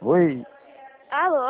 Oi. Alô?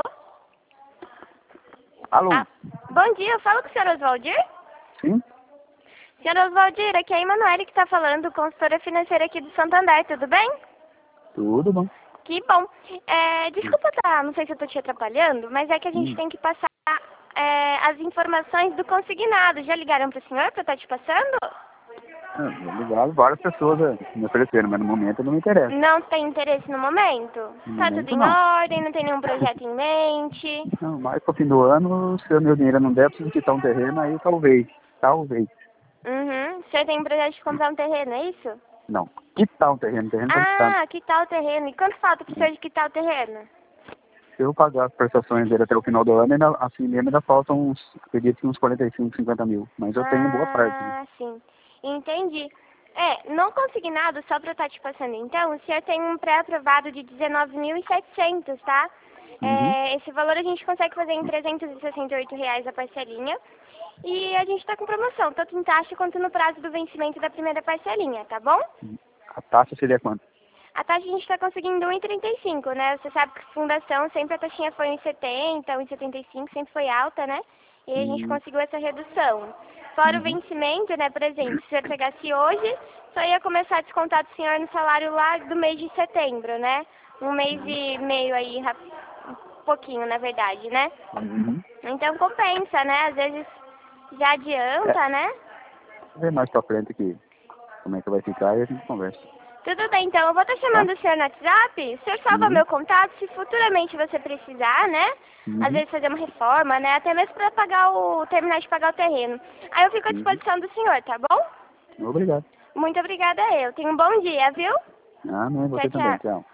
Alô? Bom dia, eu falo com o senhor Oswaldir? Sim? Senhor Oswaldir, aqui é a Emanuele que está falando, consultora financeira aqui do Santander, tudo bem? Tudo bom? Que bom. Desculpa, não sei se eu estou te atrapalhando, mas é que a gente tem que passar as informações do consignado. Já ligaram para o senhor para estar te passando? Ligado, várias pessoas me ofereceram, mas no momento não me interessa. Não tem interesse no momento? No Tá tudo momento em não. ordem, não tem nenhum projeto em mente? Não, mas pro fim do ano, se o meu dinheiro não der, eu preciso quitar um terreno, aí talvez. Talvez. Uhum. O senhor tem um projeto de comprar um terreno, é isso? Não. Quitar um terreno tá distante. Ah, quitar o terreno. E quanto falta pro senhor de quitar o terreno? Se eu pagar as prestações dele até o final do ano, assim mesmo ainda faltam acredito que uns 45, 50 mil. Mas eu tenho boa parte. Né? Ah, sim. Entendi. Não consignado, só para estar te passando então, o senhor tem um pré-aprovado de 19.700, tá? Uhum. Esse valor a gente consegue fazer em R$ 368 a parcelinha. E a gente está com promoção, tanto em taxa quanto no prazo do vencimento da primeira parcelinha, tá bom? A taxa seria quanto? A taxa a gente está conseguindo 1,35, né? Você sabe que fundação sempre a taxinha foi 1,70, 1,75, sempre foi alta, né? E a gente conseguiu essa redução. Fora o vencimento, né? Por exemplo, se você pegasse hoje, só ia começar a descontar do senhor no salário lá do mês de setembro, né? Um mês e meio aí, um pouquinho, na verdade, né? Uhum. Então compensa, né? Às vezes já adianta, né? Vamos ver mais pra frente aqui como é que vai ficar e a gente conversa. Tudo bem, então eu vou estar chamando o senhor no WhatsApp. O senhor salva meu contato se futuramente você precisar, né? Às vezes fazer uma reforma, né? Até mesmo para terminar de pagar o terreno. Aí eu fico à disposição do senhor, tá bom? Obrigado. Muito obrigada a eu. Tenha um bom dia, viu? Amém, você Tchau, também. tchau. Tchau.